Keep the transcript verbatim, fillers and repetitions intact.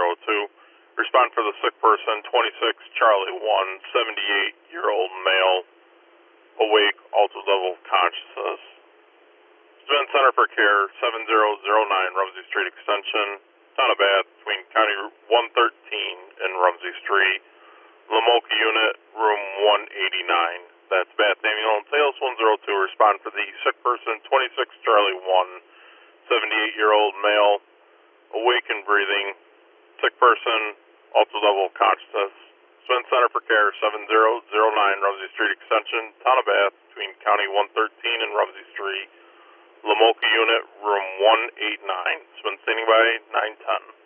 oh two. Respond for the sick person, twenty-six Charlie one, seventy-eight-year-old male, awake, altered level of consciousness. Spin Center for Care, seven zero zero nine Rumsey Street Extension, Town of Bath, between County one thirteen and Rumsey Street. Lamoka Unit, Room one eighty-nine. That's Bath Ambulance, A L S one oh two. Respond for the sick person, twenty-six Charlie one, seventy-eight-year-old male, awake and breathing, sick person, altered level of consciousness. Spin Center for Care, seven zero zero nine Rumsey Street Extension, Town of Bath, between County one thirteen and Rumsey Street. Lamoka Unit, Room one eighty-nine. Spin standing by, nine ten.